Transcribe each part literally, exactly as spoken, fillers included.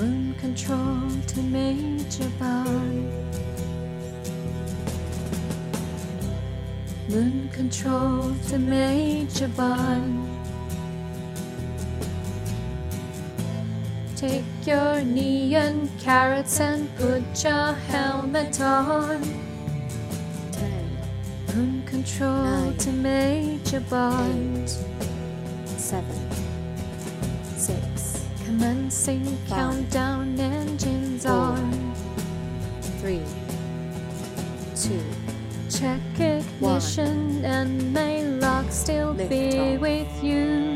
Moon control to Major Bond. Moon control to Major Bond. Take your neon carrots and put your helmet on. ten, Moon control Nine, to Major Bond. seven, six, Commencing Five, countdown, engines four, on. three, two, Check ignition and may luck still Lift be off. with you.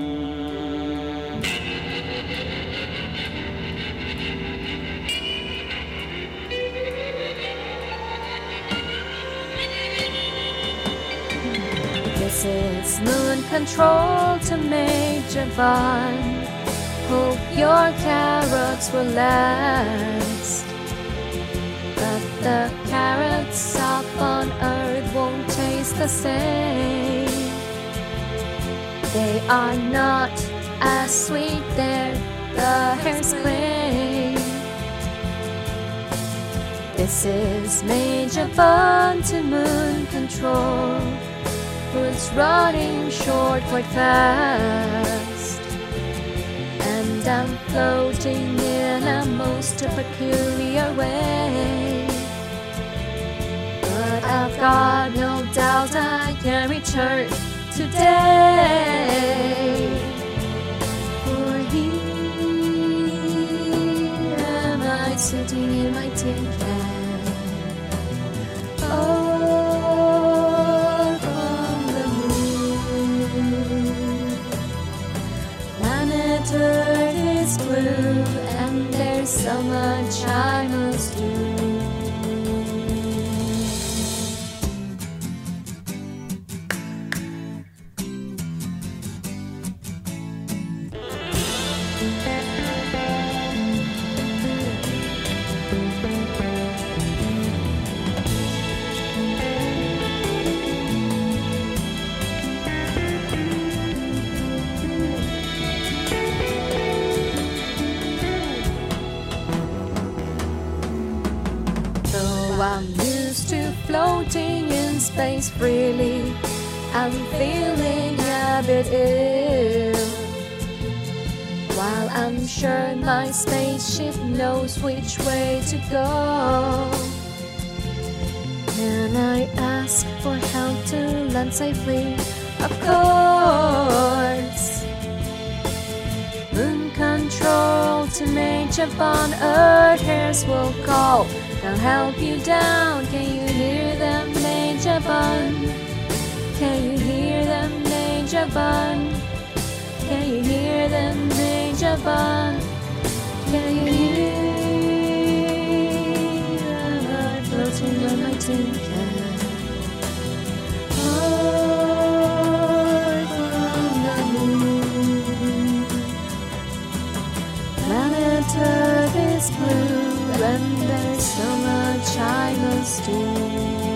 This is moon control to Major Bond. Hope your carrots will last, but the carrots up on Earth won't taste the same. They are not as sweet there, the hairs claim. This is Major Bond to moon control, who's running short quite fast, and I'm floating in a most peculiar way. But I've got no doubt I can return today. For here am I sitting in my tin can, all from the moon. Planet Earth is blue, and there's so much I must do. Though I'm used to floating in space freely, I'm feeling a bit ill. While I'm sure my spaceship knows which way to go, can I ask for help to land safely? Of course. Moon control to Major Bond, Earth hairs will call. They'll help you down. Can you hear them, Major Bond? Can you hear them, Major Bond? Can you hear them, Major Bond? Can you hear them? I'm floating on my tin can. Far from the moon. Planet Earth is blue, and there's so much I must do.